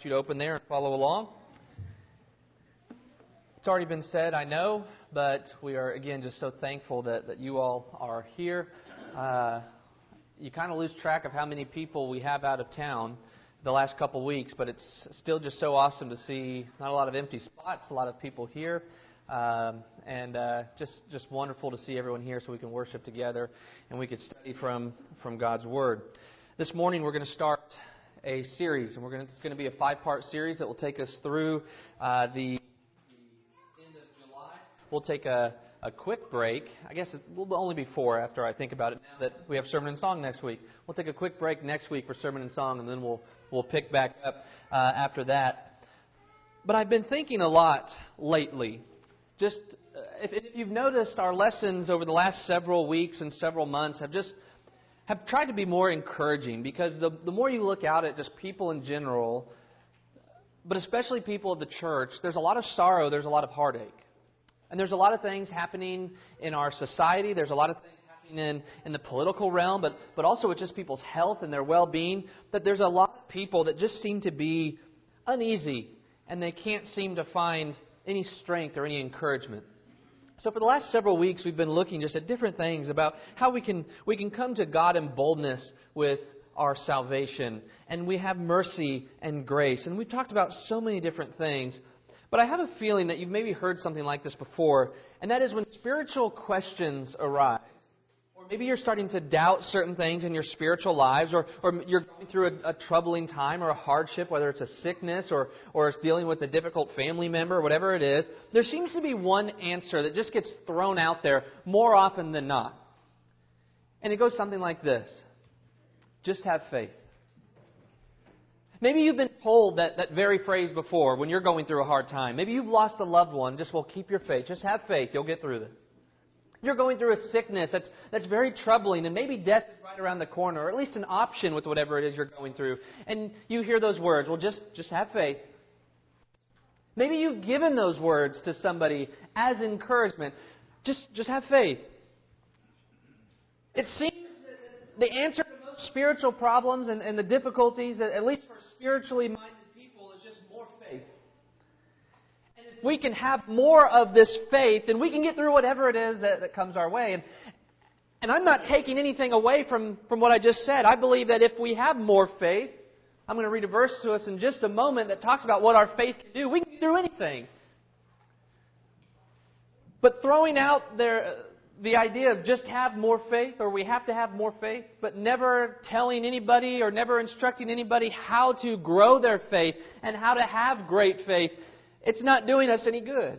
you to open there and follow along. It's already been said, I know, but we are, again, just so thankful that you all are here. You kind of lose track of how many people we have out of town the last couple weeks, but it's still just so awesome to see not a lot of empty spots, a lot of people here, and just wonderful to see everyone here so we can worship together and we can study from God's Word. This morning we're going to start a series, and it's going to be a 5-part series that will take us through the end of July. We'll take a quick break. I guess it will only be 4 after I think about it, now that we have Sermon and Song next week. We'll take a quick break next week for Sermon and Song, and then we'll pick back up after that. But I've been thinking a lot lately. Just if you've noticed, our lessons over the last several weeks and several months have tried to be more encouraging, because the more you look out at just people in general, but especially people of the church, there's a lot of sorrow, there's a lot of heartache. And there's a lot of things happening in our society. There's a lot of things happening in the political realm, but also with just people's health and their well-being, that there's a lot of people that just seem to be uneasy, and they can't seem to find any strength or any encouragement. So for the last several weeks, we've been looking just at different things about how we can come to God in boldness with our salvation, and we have mercy and grace. And we've talked about so many different things. But I have a feeling that you've maybe heard something like this before, and that is when spiritual questions arise, or maybe you're starting to doubt certain things in your spiritual lives, or you're going through a troubling time or a hardship, whether it's a sickness or it's dealing with a difficult family member, whatever it is, there seems to be one answer that just gets thrown out there more often than not. And it goes something like this: just have faith. Maybe you've been told that very phrase before when you're going through a hard time. Maybe you've lost a loved one. Keep your faith. Just have faith. You'll get through this. You're going through a sickness that's very troubling, and maybe death is right around the corner, or at least an option with whatever it is you're going through. And you hear those words, well, just have faith. Maybe you've given those words to somebody as encouragement. Just have faith. It seems that the answer to most spiritual problems and the difficulties, at least for spiritually minded people, is just more faith. And if we can have more of this faith, then we can get through whatever it is that comes our way. And I'm not taking anything away from what I just said. I believe that if we have more faith, I'm going to read a verse to us in just a moment that talks about what our faith can do. We can get through anything. But throwing out the idea of just have more faith, or we have to have more faith, but never telling anybody or never instructing anybody how to grow their faith and how to have great faith, it's not doing us any good.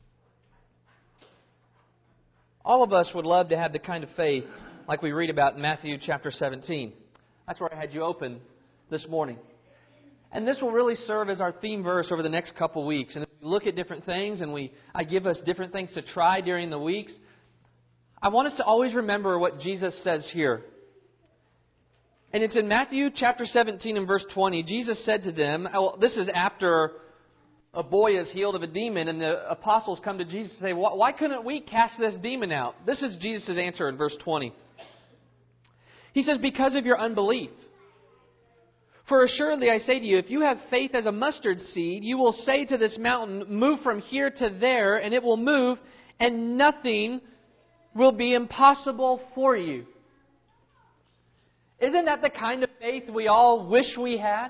All of us would love to have the kind of faith like we read about in Matthew chapter 17. That's where I had you open this morning. And this will really serve as our theme verse over the next couple weeks. And if we look at different things and I give us different things to try during the weeks, I want us to always remember what Jesus says here. And it's in Matthew chapter 17 and verse 20. Jesus said to them, this is after a boy is healed of a demon, and the apostles come to Jesus and say, why couldn't we cast this demon out? This is Jesus' answer in verse 20. He says, because of your unbelief. For assuredly I say to you, if you have faith as a mustard seed, you will say to this mountain, move from here to there, and it will move, and nothing will be impossible for you. Isn't that the kind of faith we all wish we had?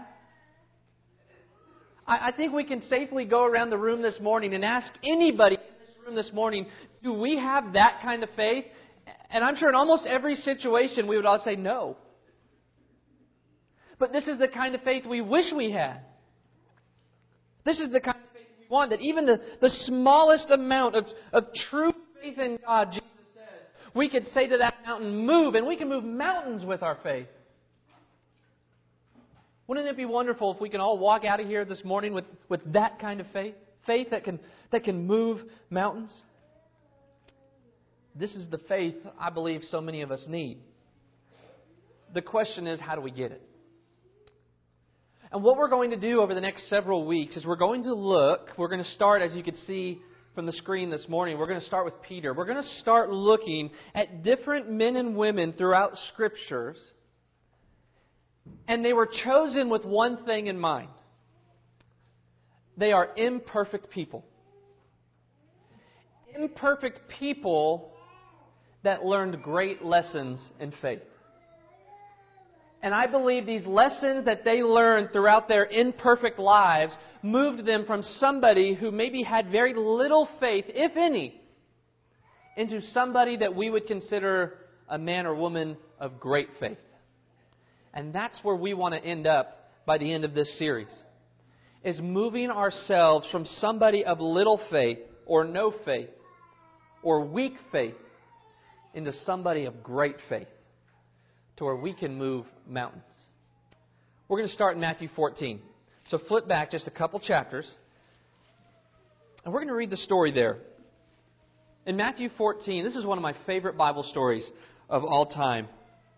I think we can safely go around the room this morning and ask anybody in this room this morning, do we have that kind of faith? And I'm sure in almost every situation we would all say no. But this is the kind of faith we wish we had. This is the kind of faith we want, that even the smallest amount of true faith in God, Jesus, we could say to that mountain, move, and we can move mountains with our faith. Wouldn't it be wonderful if we can all walk out of here this morning with that kind of faith? Faith that can move mountains? This is the faith I believe so many of us need. The question is, how do we get it? And what we're going to do over the next several weeks is we're going to start, as you can see from the screen this morning, we're going to start with Peter. We're going to start looking at different men and women throughout Scriptures, and they were chosen with one thing in mind. They are imperfect people. Imperfect people that learned great lessons in faith. And I believe these lessons that they learned throughout their imperfect lives moved them from somebody who maybe had very little faith, if any, into somebody that we would consider a man or woman of great faith. And that's where we want to end up by the end of this series, is moving ourselves from somebody of little faith or no faith or weak faith into somebody of great faith to where we can move mountains. We're going to start in Matthew 14. So flip back just a couple chapters, and we're going to read the story there. In Matthew 14, this is one of my favorite Bible stories of all time.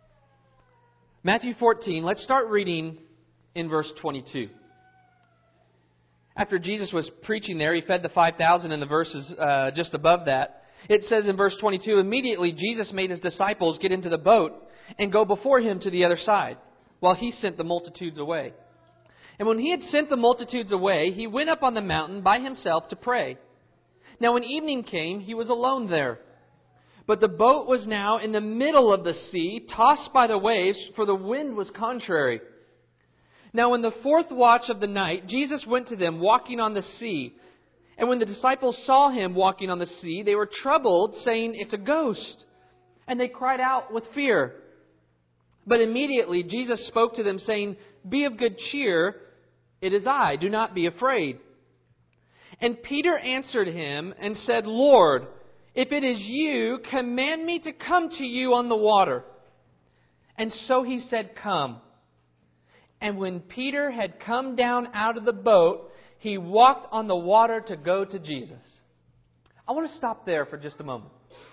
Matthew 14, let's start reading in verse 22. After Jesus was preaching there, He fed the 5,000 in the verses just above that. It says in verse 22, immediately Jesus made His disciples get into the boat and go before Him to the other side, while He sent the multitudes away. And when He had sent the multitudes away, He went up on the mountain by Himself to pray. Now when evening came, He was alone there. But the boat was now in the middle of the sea, tossed by the waves, for the wind was contrary. Now in the fourth watch of the night, Jesus went to them walking on the sea. And when the disciples saw Him walking on the sea, they were troubled, saying, "It's a ghost." And they cried out with fear. But immediately Jesus spoke to them, saying, "Be of good cheer, it is I, do not be afraid." And Peter answered Him and said, "Lord, if it is You, command me to come to You on the water." And so He said, "Come." And when Peter had come down out of the boat, he walked on the water to go to Jesus. I want to stop there for just a moment.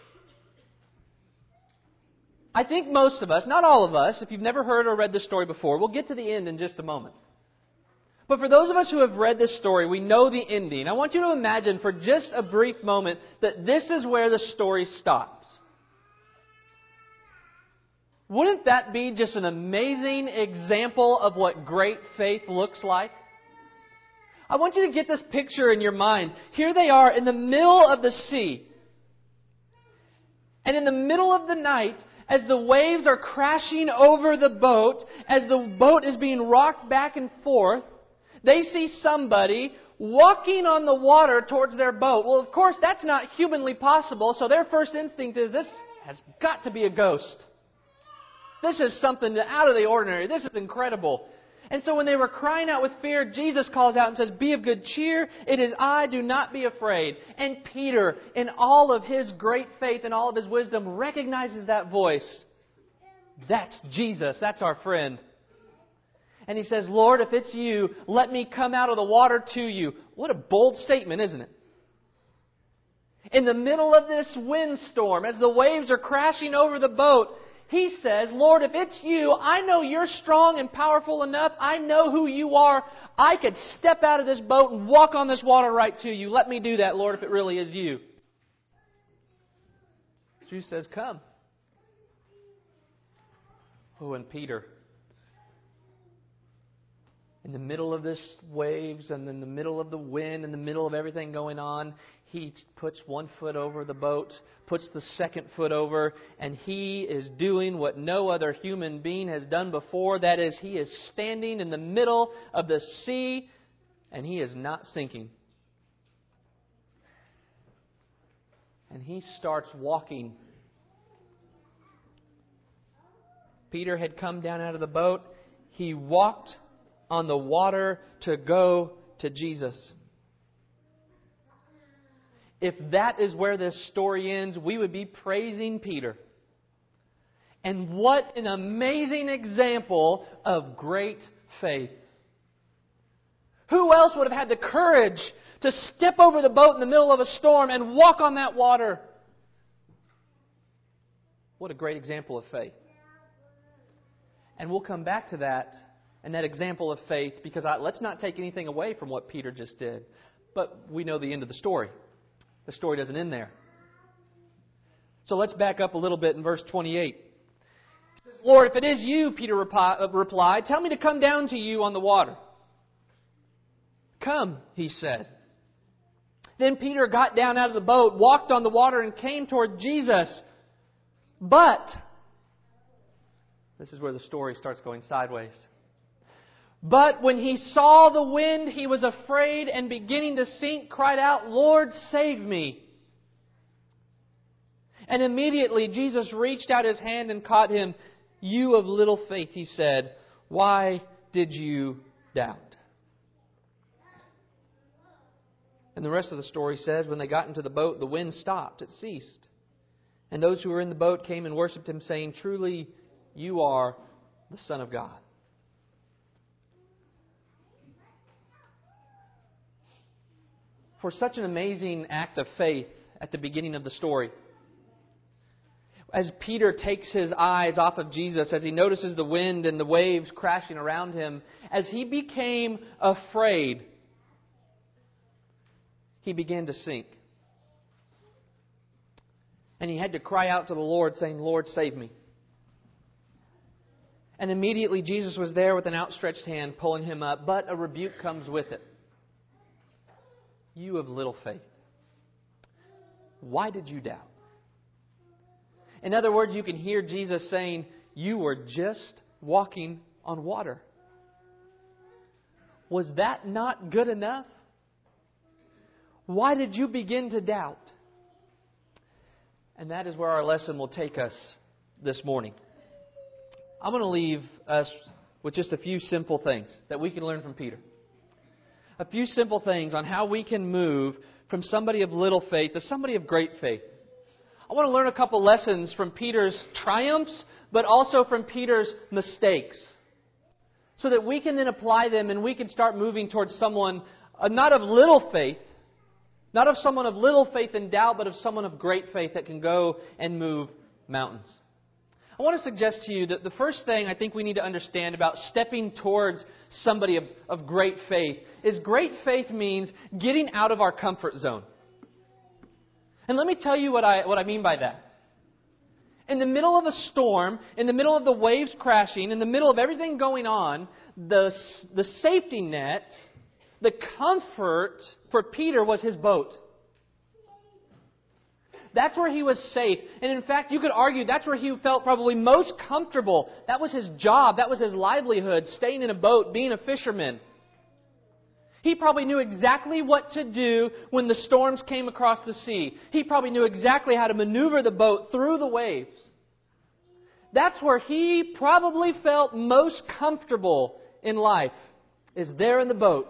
I think most of us, not all of us, if you've never heard or read this story before, we'll get to the end in just a moment. But for those of us who have read this story, we know the ending. I want you to imagine for just a brief moment that this is where the story stops. Wouldn't that be just an amazing example of what great faith looks like? I want you to get this picture in your mind. Here they are in the middle of the sea. And in the middle of the night, as the waves are crashing over the boat, as the boat is being rocked back and forth, they see somebody walking on the water towards their boat. Well, of course, that's not humanly possible, so their first instinct is, this has got to be a ghost. This is something out of the ordinary. This is incredible. And so when they were crying out with fear, Jesus calls out and says, "Be of good cheer, it is I, do not be afraid." And Peter, in all of his great faith and all of his wisdom, recognizes that voice. That's Jesus, that's our friend. And he says, "Lord, if it's You, let me come out of the water to You." What a bold statement, isn't it? In the middle of this windstorm, as the waves are crashing over the boat, he says, "Lord, if it's You, I know You're strong and powerful enough. I know who You are. I could step out of this boat and walk on this water right to You. Let me do that, Lord, if it really is You." Jesus says, "Come." Oh, and Peter, in the middle of this waves and in the middle of the wind, in the middle of everything going on, he puts one foot over the boat, puts the second foot over, and he is doing what no other human being has done before. That is, he is standing in the middle of the sea, and he is not sinking. And he starts walking. Peter had come down out of the boat. He walked on the water to go to Jesus. If that is where this story ends, we would be praising Peter. And what an amazing example of great faith. Who else would have had the courage to step over the boat in the middle of a storm and walk on that water? What a great example of faith. And we'll come back to that and that example of faith, because let's not take anything away from what Peter just did. But we know the end of the story. The story doesn't end there. So let's back up a little bit in verse 28. It says, "Lord, if it is You," Peter replied, "tell me to come down to You on the water." "Come," he said. Then Peter got down out of the boat, walked on the water, and came toward Jesus. But, this is where the story starts going sideways. But when he saw the wind, he was afraid, and beginning to sink, cried out, "Lord, save me." And immediately Jesus reached out His hand and caught him. "You of little faith," He said, "why did you doubt?" And the rest of the story says, when they got into the boat, the wind stopped. It ceased. And those who were in the boat came and worshipped Him, saying, "Truly, you are the Son of God." For such an amazing act of faith at the beginning of the story, as Peter takes his eyes off of Jesus, as he notices the wind and the waves crashing around him, as he became afraid, he began to sink. And he had to cry out to the Lord, saying, "Lord, save me." And immediately Jesus was there with an outstretched hand pulling him up, but a rebuke comes with it. "You of little faith, why did you doubt?" In other words, you can hear Jesus saying, "You were just walking on water. Was that not good enough? Why did you begin to doubt?" And that is where our lesson will take us this morning. I'm going to leave us with just a few simple things that we can learn from Peter. A few simple things on how we can move from somebody of little faith to somebody of great faith. I want to learn a couple lessons from Peter's triumphs, but also from Peter's mistakes, so that we can then apply them and we can start moving towards someone not of little faith, not of someone of little faith and doubt, but of someone of great faith that can go and move mountains. I want to suggest to you that the first thing I think we need to understand about stepping towards somebody of great faith is great faith means getting out of our comfort zone. And let me tell you what I mean by that. In the middle of a storm, in the middle of the waves crashing, in the middle of everything going on, the safety net, the comfort for Peter was his boat. That's where he was safe. And in fact, you could argue that's where he felt probably most comfortable. That was his job. That was his livelihood, staying in a boat, being a fisherman. He probably knew exactly what to do when the storms came across the sea. He probably knew exactly how to maneuver the boat through the waves. That's where he probably felt most comfortable in life, is there in the boat.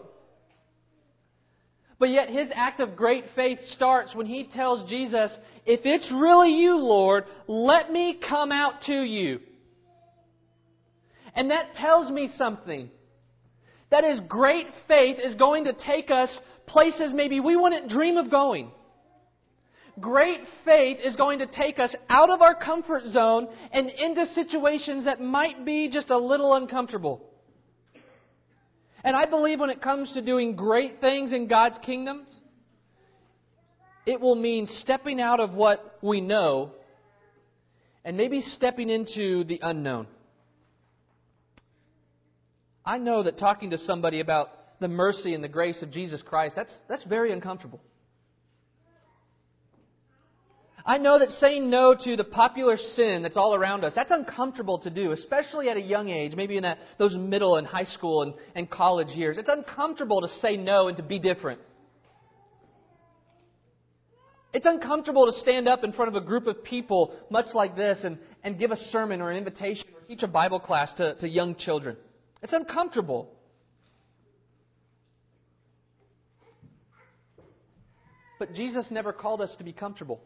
But yet his act of great faith starts when he tells Jesus, "If it's really you, Lord, let me come out to you." And that tells me something. That his great faith is going to take us places maybe we wouldn't dream of going. Great faith is going to take us out of our comfort zone and into situations that might be just a little uncomfortable. And I believe when it comes to doing great things in God's kingdom, it will mean stepping out of what we know and maybe stepping into the unknown. I know that talking to somebody about the mercy and the grace of Jesus Christ, that's very uncomfortable. I know that saying no to the popular sin that's all around us, that's uncomfortable to do, especially at a young age, maybe in those middle and high school and college years. It's uncomfortable to say no and to be different. It's uncomfortable to stand up in front of a group of people much like this and give a sermon or an invitation or teach a Bible class to young children. It's uncomfortable. But Jesus never called us to be comfortable.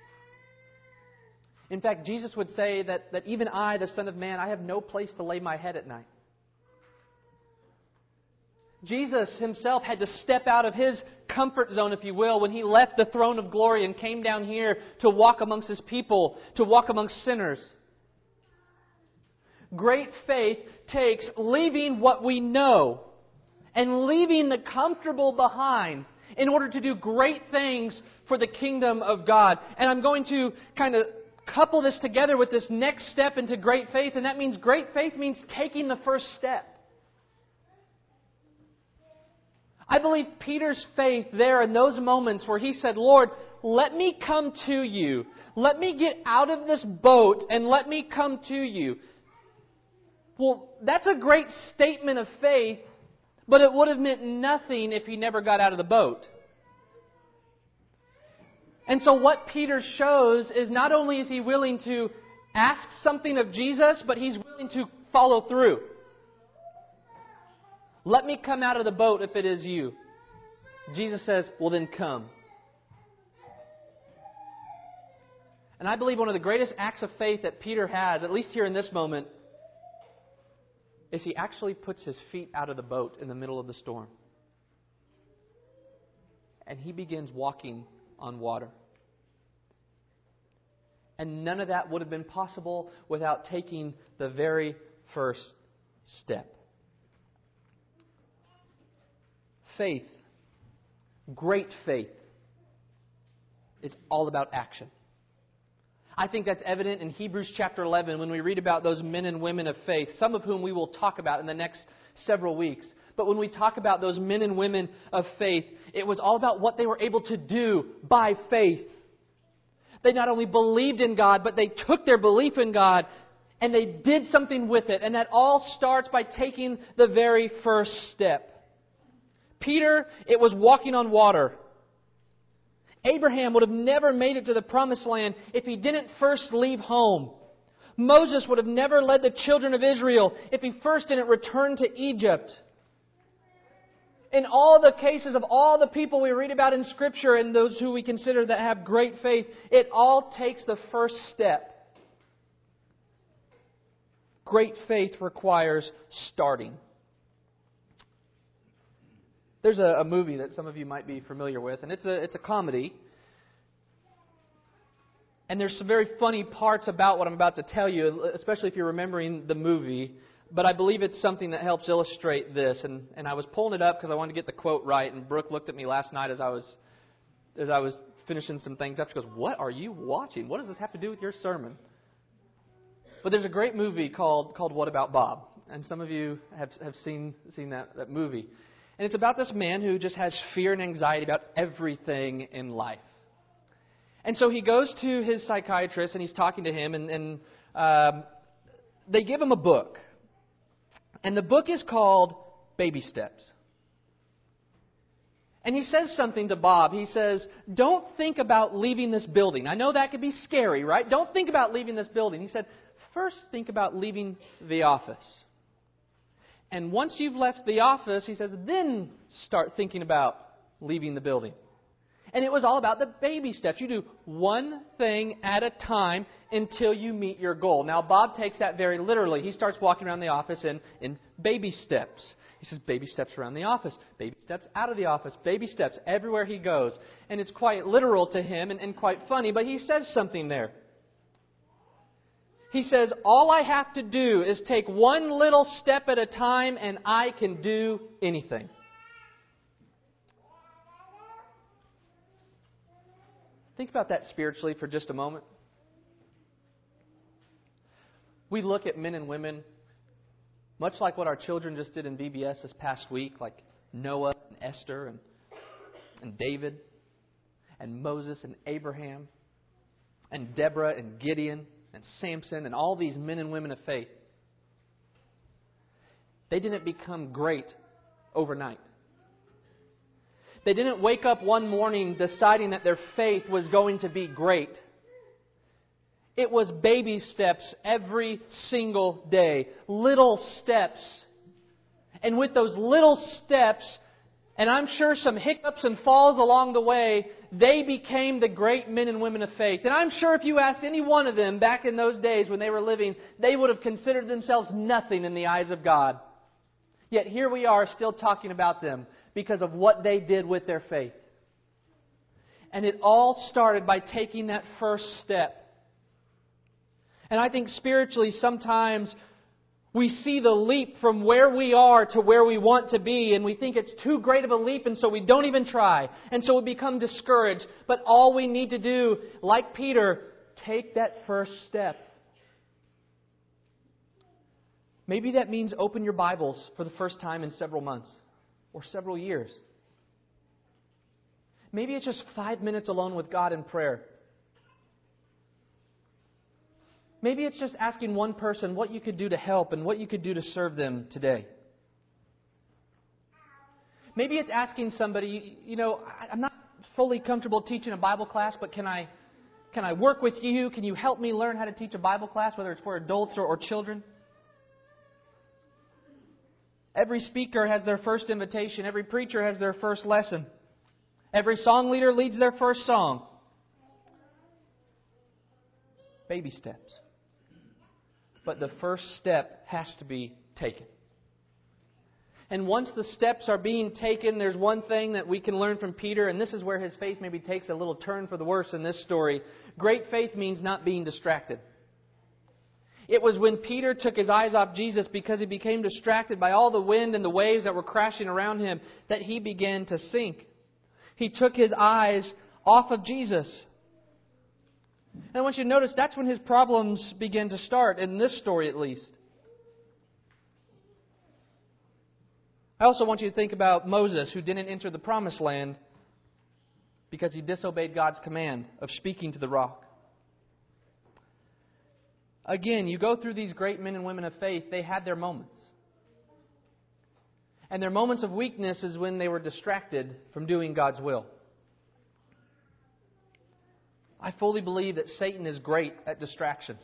In fact, Jesus would say that even I, the Son of Man, I have no place to lay my head at night. Jesus Himself had to step out of His comfort zone, if you will, when He left the throne of glory and came down here to walk amongst His people, to walk amongst sinners. Great faith takes leaving what we know and leaving the comfortable behind in order to do great things for the kingdom of God. And I'm going to kind of couple this together with this next step into great faith, and that means great faith means taking the first step. I believe Peter's faith there in those moments where he said, Lord, let me come to you. Let me get out of this boat and let me come to you. Well, that's a great statement of faith, but it would have meant nothing if he never got out of the boat. And so what Peter shows is not only is he willing to ask something of Jesus, but he's willing to follow through. Let me come out of the boat if it is you. Jesus says, well then come. And I believe one of the greatest acts of faith that Peter has, at least here in this moment, is he actually puts his feet out of the boat in the middle of the storm. And he begins walking on water. And none of that would have been possible without taking the very first step. Faith, great faith, is all about action. I think that's evident in Hebrews chapter 11 when we read about those men and women of faith, some of whom we will talk about in the next several weeks. But when we talk about those men and women of faith, it was all about what they were able to do by faith. They not only believed in God, but they took their belief in God and they did something with it. And that all starts by taking the very first step. Peter, it was walking on water. Abraham would have never made it to the promised land if he didn't first leave home. Moses would have never led the children of Israel if he first didn't return to Egypt. In all the cases of all the people we read about in Scripture and those who we consider that have great faith, it all takes the first step. Great faith requires starting. There's a movie that some of you might be familiar with, and it's a comedy. And there's some very funny parts about what I'm about to tell you, especially if you're remembering the movie. But I believe it's something that helps illustrate this. And I was pulling it up because I wanted to get the quote right. And Brooke looked at me last night as I was finishing some things up. She goes, "What are you watching? What does this have to do with your sermon?" But there's a great movie called What About Bob? And some of you have seen that movie. And it's about this man who just has fear and anxiety about everything in life. And so he goes to his psychiatrist and he's talking to him and they give him a book. And the book is called Baby Steps. And he says something to Bob. He says, don't think about leaving this building. I know that could be scary, right? Don't think about leaving this building. He said, first think about leaving the office. And once you've left the office, he says, then start thinking about leaving the building. And it was all about the baby steps. You do one thing at a time until you meet your goal. Now, Bob takes that very literally. He starts walking around the office in baby steps. He says, baby steps around the office, baby steps out of the office, baby steps everywhere he goes. And it's quite literal to him and quite funny, but he says something there. He says, all I have to do is take one little step at a time and I can do anything. Think about that spiritually for just a moment. We look at men and women, much like what our children just did in VBS this past week, like Noah and Esther and David and Moses and Abraham and Deborah and Gideon and Samson and all these men and women of faith. They didn't become great overnight. They didn't wake up one morning deciding that their faith was going to be great. It was baby steps every single day. Little steps. And with those little steps, and I'm sure some hiccups and falls along the way, they became the great men and women of faith. And I'm sure if you asked any one of them back in those days when they were living, they would have considered themselves nothing in the eyes of God. Yet here we are still talking about them because of what they did with their faith. And it all started by taking that first step. And I think spiritually sometimes we see the leap from where we are to where we want to be, and we think it's too great of a leap, and so we don't even try. And so we become discouraged. But all we need to do, like Peter, take that first step. Maybe that means open your Bibles for the first time in several months or several years. Maybe it's just 5 minutes alone with God in prayer. Maybe it's just asking one person what you could do to help and what you could do to serve them today. Maybe it's asking somebody, I'm not fully comfortable teaching a Bible class, but can I work with you? Can you help me learn how to teach a Bible class, whether it's for adults or children? Every speaker has their first invitation. Every preacher has their first lesson. Every song leader leads their first song. Baby steps. But the first step has to be taken. And once the steps are being taken, there's one thing that we can learn from Peter, and this is where his faith maybe takes a little turn for the worse in this story. Great faith means not being distracted. It was when Peter took his eyes off Jesus because he became distracted by all the wind and the waves that were crashing around him that he began to sink. He took his eyes off of Jesus. And I want you to notice that's when his problems began to start, in this story at least. I also want you to think about Moses, who didn't enter the promised land because he disobeyed God's command of speaking to the rock. Again, you go through these great men and women of faith, they had their moments. And their moments of weakness is when they were distracted from doing God's will. I fully believe that Satan is great at distractions.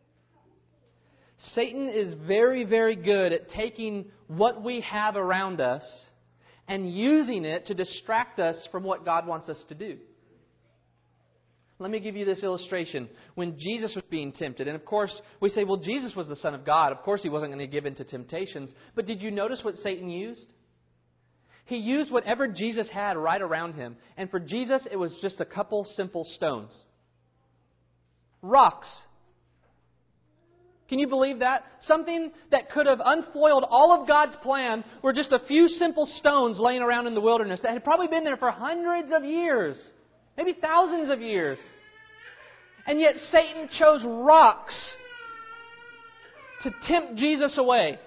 Satan is very, very good at taking what we have around us and using it to distract us from what God wants us to do. Let me give you this illustration. When Jesus was being tempted, and of course we say, well, Jesus was the Son of God. Of course He wasn't going to give in to temptations. But did you notice what Satan used? He used whatever Jesus had right around Him. And for Jesus, it was just a couple simple stones. Rocks. Can you believe that? Something that could have unfoiled all of God's plan were just a few simple stones laying around in the wilderness that had probably been there for hundreds of years, maybe thousands of years. And yet Satan chose rocks to tempt Jesus away.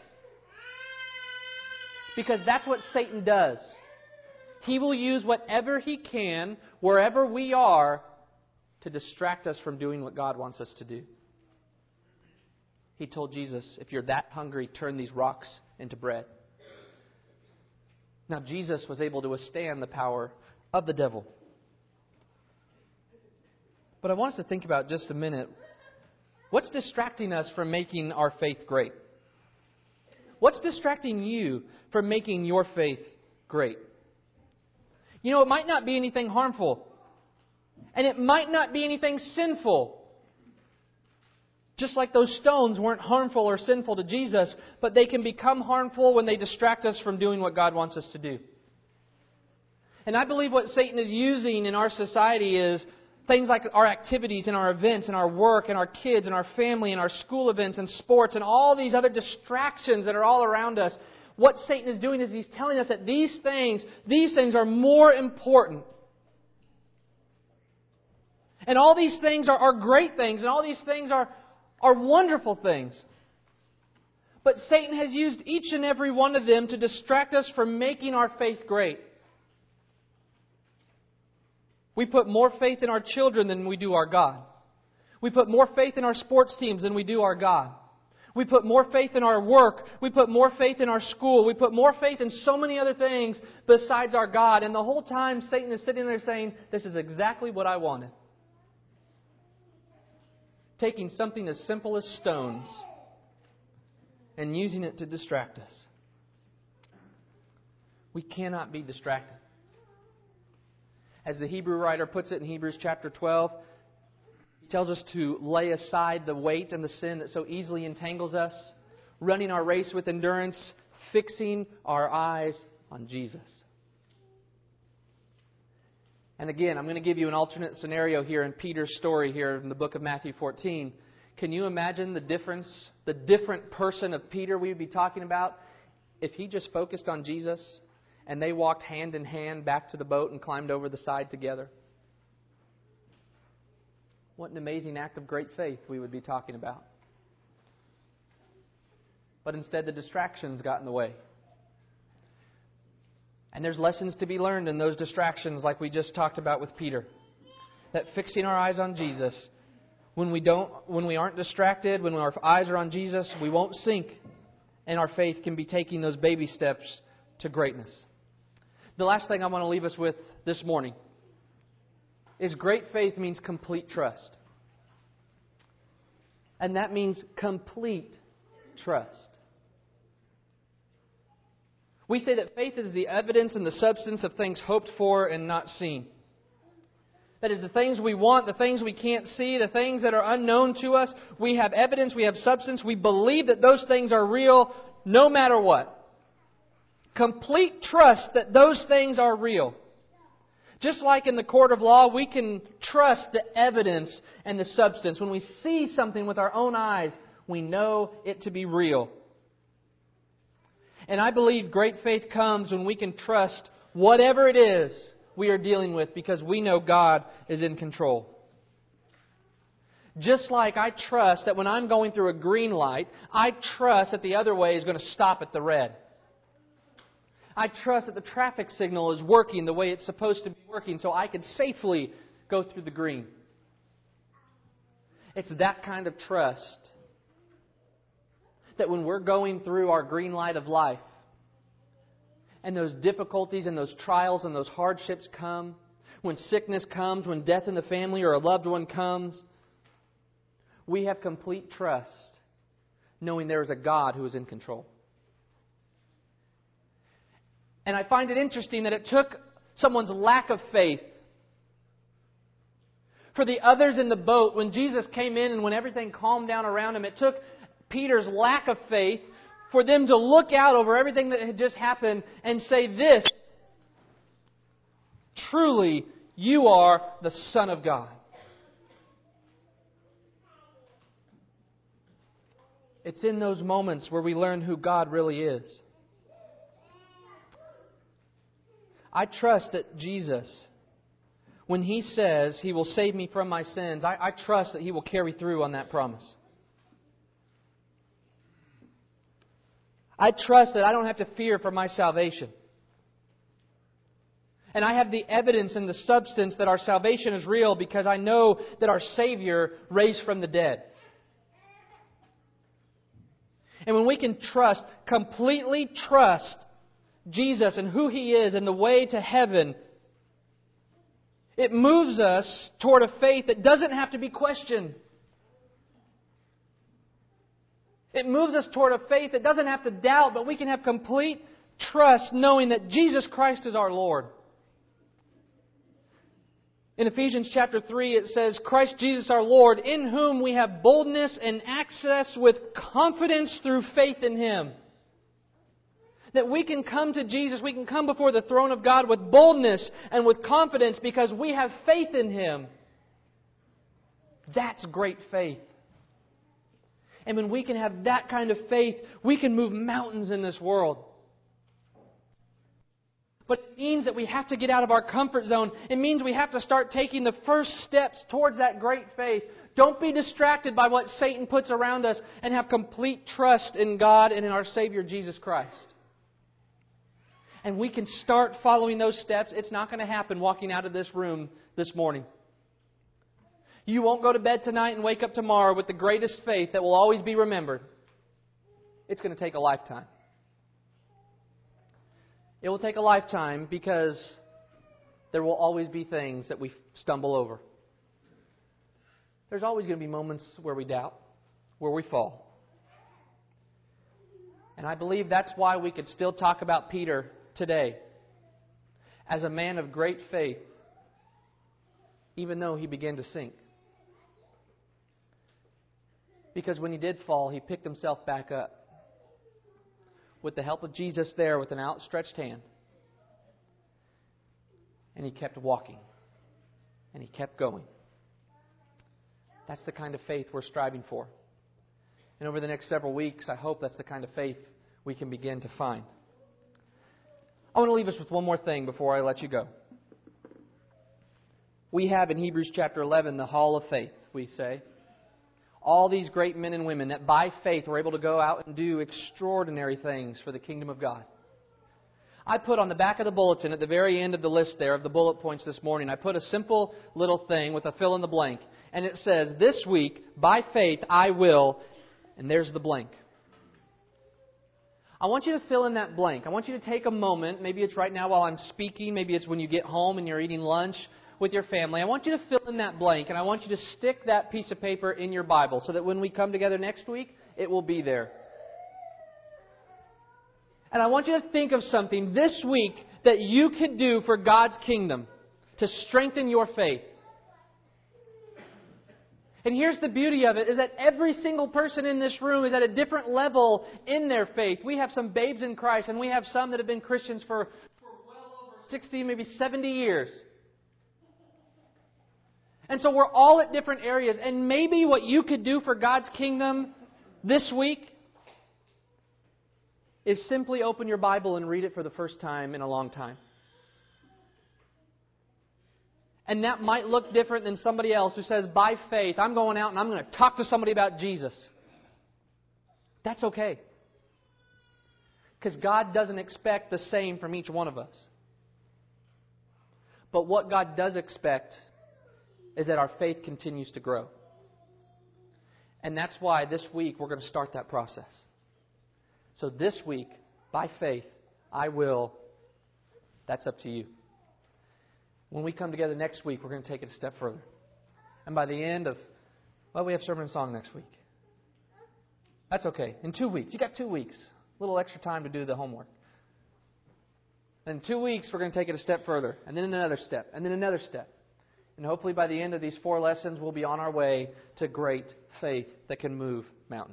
Because that's what Satan does. He will use whatever he can, wherever we are, to distract us from doing what God wants us to do. He told Jesus, if you're that hungry, turn these rocks into bread. Now, Jesus was able to withstand the power of the devil. But I want us to think about just a minute, what's distracting us from making our faith great? What's distracting you from making your faith great? You know, it might not be anything harmful. And it might not be anything sinful. Just like those stones weren't harmful or sinful to Jesus, but they can become harmful when they distract us from doing what God wants us to do. And I believe what Satan is using in our society is things like our activities and our events and our work and our kids and our family and our school events and sports and all these other distractions that are all around us. What Satan is doing is he's telling us that these things are more important. And all these things are great things, and all these things are wonderful things. But Satan has used each and every one of them to distract us from making our faith great. We put more faith in our children than we do our God. We put more faith in our sports teams than we do our God. We put more faith in our work. We put more faith in our school. We put more faith in so many other things besides our God. And the whole time Satan is sitting there saying, this is exactly what I wanted. Taking something as simple as stones and using it to distract us. We cannot be distracted. As the Hebrew writer puts it in Hebrews chapter 12, he tells us to lay aside the weight and the sin that so easily entangles us, running our race with endurance, fixing our eyes on Jesus. And again, I'm going to give you an alternate scenario here in Peter's story here in the book of Matthew 14. Can you imagine the different person of Peter we would be talking about if he just focused on Jesus and they walked hand in hand back to the boat and climbed over the side together? What an amazing act of great faith we would be talking about. But instead the distractions got in the way. And there's lessons to be learned in those distractions like we just talked about with Peter. That fixing our eyes on Jesus, when we aren't distracted, when our eyes are on Jesus, we won't sink. And our faith can be taking those baby steps to greatness. The last thing I want to leave us with this morning is great faith means complete trust. And that means complete trust. We say that faith is the evidence and the substance of things hoped for and not seen. That is, the things we want, the things we can't see, the things that are unknown to us. We have evidence, we have substance. We believe that those things are real no matter what. Complete trust that those things are real. Just like in the court of law, we can trust the evidence and the substance. When we see something with our own eyes, we know it to be real. And I believe great faith comes when we can trust whatever it is we are dealing with because we know God is in control. Just like I trust that when I'm going through a green light, I trust that the other way is going to stop at the red. I trust that the traffic signal is working the way it's supposed to be working so I can safely go through the green. It's that kind of trust that when we're going through our green light of life and those difficulties and those trials and those hardships come, when sickness comes, when death in the family or a loved one comes, we have complete trust knowing there is a God who is in control. And I find it interesting that it took someone's lack of faith for the others in the boat when Jesus came in and when everything calmed down around him. It took Peter's lack of faith for them to look out over everything that had just happened and say this, truly, you are the Son of God. It's in those moments where we learn who God really is. I trust that Jesus, when He says He will save me from my sins, I trust that He will carry through on that promise. I trust that I don't have to fear for my salvation. And I have the evidence and the substance that our salvation is real because I know that our Savior raised from the dead. And when we can trust, completely trust Jesus and who He is and the way to heaven, it moves us toward a faith that doesn't have to be questioned. It moves us toward a faith that doesn't have to doubt, but we can have complete trust knowing that Jesus Christ is our Lord. In Ephesians chapter 3 it says, Christ Jesus our Lord, in whom we have boldness and access with confidence through faith in Him. That we can come to Jesus, we can come before the throne of God with boldness and with confidence because we have faith in Him. That's great faith. And when we can have that kind of faith, we can move mountains in this world. But it means that we have to get out of our comfort zone. It means we have to start taking the first steps towards that great faith. Don't be distracted by what Satan puts around us and have complete trust in God and in our Savior Jesus Christ. And we can start following those steps. It's not going to happen walking out of this room this morning. You won't go to bed tonight and wake up tomorrow with the greatest faith that will always be remembered. It's going to take a lifetime. It will take a lifetime because there will always be things that we stumble over. There's always going to be moments where we doubt, where we fall. And I believe that's why we could still talk about Peter today as a man of great faith, even though he began to sink. Because when he did fall, he picked himself back up. With the help of Jesus there with an outstretched hand. And he kept walking. And he kept going. That's the kind of faith we're striving for. And over the next several weeks, I hope that's the kind of faith we can begin to find. I want to leave us with one more thing before I let you go. We have in Hebrews chapter 11 the Hall of Faith, we say. All these great men and women that by faith were able to go out and do extraordinary things for the kingdom of God. I put on the back of the bulletin at the very end of the list there of the bullet points this morning, I put a simple little thing with a fill in the blank. And it says, this week, by faith, I will, and there's the blank. I want you to fill in that blank. I want you to take a moment. Maybe it's right now while I'm speaking. Maybe it's when you get home and you're eating lunch with your family. I want you to fill in that blank, and I want you to stick that piece of paper in your Bible so that when we come together next week, it will be there. And I want you to think of something this week that you could do for God's kingdom to strengthen your faith. And here's the beauty of it, is that every single person in this room is at a different level in their faith. We have some babes in Christ, and we have some that have been Christians for well over 60, maybe 70 years. And so we're all at different areas. And maybe what you could do for God's kingdom this week is simply open your Bible and read it for the first time in a long time. And that might look different than somebody else who says, by faith, I'm going out and I'm going to talk to somebody about Jesus. That's okay. Because God doesn't expect the same from each one of us. But what God does expect is that our faith continues to grow. And that's why this week we're going to start that process. So this week, by faith, I will. That's up to you. When we come together next week, we're going to take it a step further. And by the end of, we have sermon and song next week. That's okay. In 2 weeks. You got 2 weeks. A little extra time to do the homework. And in 2 weeks, we're going to take it a step further. And then another step. And then another step. And hopefully by the end of these 4 lessons, we'll be on our way to great faith that can move mountains.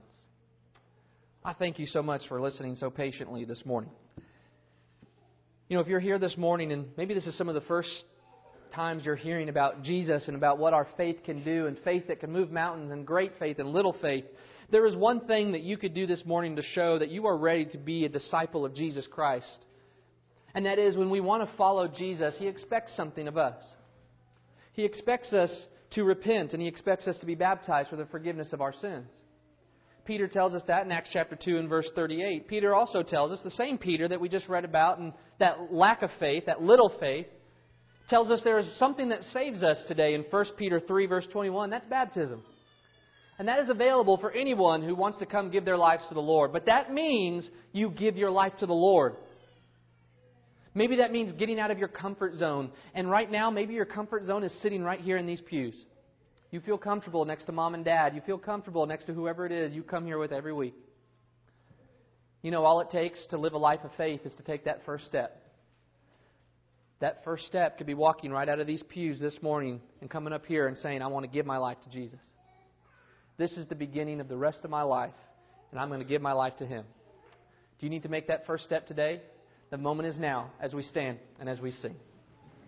I thank you so much for listening so patiently this morning. You know, if you're here this morning, and maybe this is some of the first times you're hearing about Jesus and about what our faith can do, and faith that can move mountains, and great faith and little faith, there is one thing that you could do this morning to show that you are ready to be a disciple of Jesus Christ. And that is, when we want to follow Jesus, He expects something of us. He expects us to repent, and He expects us to be baptized for the forgiveness of our sins. Peter tells us that in Acts chapter 2 and verse 38. Peter also tells us, the same Peter that we just read about, and that lack of faith, that little faith, tells us there is something that saves us today in 1 Peter 3 verse 21. That's baptism. And that is available for anyone who wants to come give their lives to the Lord. But that means you give your life to the Lord. Maybe that means getting out of your comfort zone. And right now, maybe your comfort zone is sitting right here in these pews. You feel comfortable next to mom and dad. You feel comfortable next to whoever it is you come here with every week. You know, all it takes to live a life of faith is to take that first step. That first step could be walking right out of these pews this morning and coming up here and saying, I want to give my life to Jesus. This is the beginning of the rest of my life, and I'm going to give my life to Him. Do you need to make that first step today? The moment is now as we stand and as we sing.